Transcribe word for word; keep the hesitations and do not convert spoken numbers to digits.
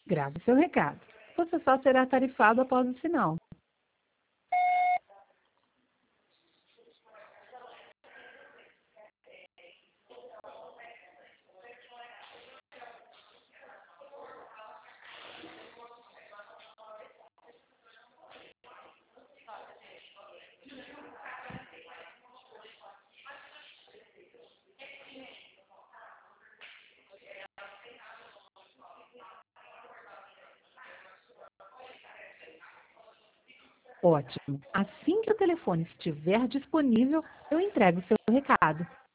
Grave seu recado. Você só será tarifado após o sinal. Ótimo. Assim que o telefone estiver disponível, eu entrego o seu recado.